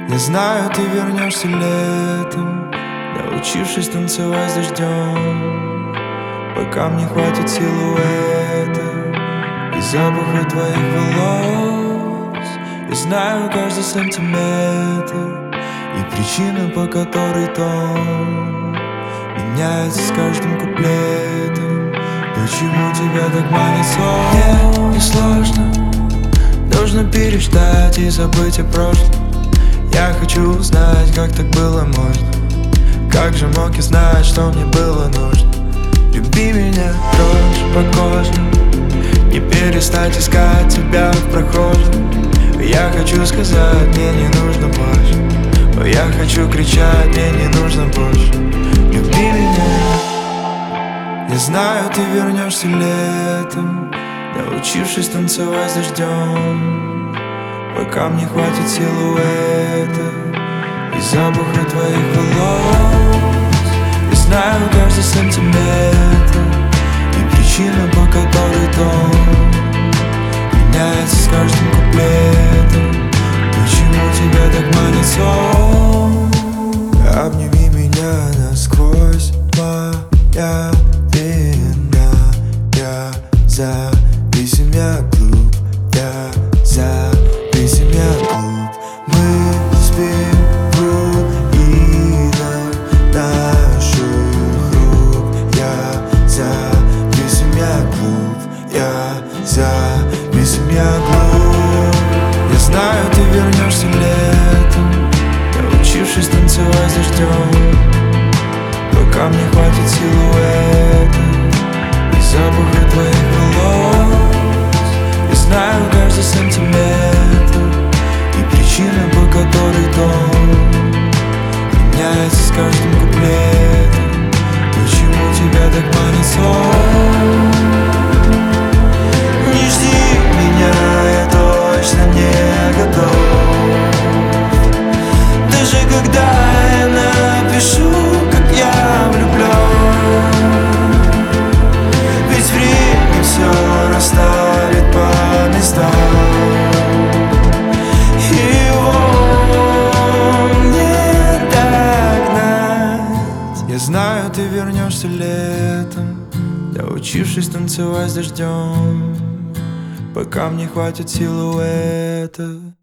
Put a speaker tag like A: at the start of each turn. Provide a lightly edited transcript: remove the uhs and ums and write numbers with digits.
A: Я знаю, ты вернешься летом, научившись танцевать с дождем. Пока мне хватит силуэта и запаха твоих волос. Я знаю каждый сантиметр и причину, по которой тон меняется с каждым куплетом. Почему тебя так манит сон? Мне не сложно, нужно переждать и забыть о прошлом. Я хочу узнать, как так было можно. Как же мог я знать, что мне было нужно? Люби меня, дрожь по коже, не перестать искать тебя в прохожем. Я хочу сказать, мне не нужно больше. Я хочу кричать, мне не нужно больше. Люби меня. Я знаю, ты вернешься летом, научившись танцевать с дождем. Пока мне хватит силуэта и запаха твоих волос. Я знаю каждый сантиметр и причину, по которой тон меняется с каждым куплетом. Почему тебя так манит сон? Обними меня насквозь, моя вина. Я запись меня клуб, я запись меня клуб. Мы спим в руинах наших рук. Я запись меня клуб, я запись меня клуб. Я знаю, ты вернешься летом, научившись танцевать с дождем. Пока мне хватит силуэта и запаха твоих волос. Я знаю каждый сантиметр и причина, по которой тон меняется с каждым куплетом. Почему тебя так манит сон? Не жди меня, я точно не готов. Даже когда я напишу, как я влюблен. Ведь время все расставит по местам. Я знаю, ты вернешься летом, научившись танцевать с дождем. Пока мне хватит силуэта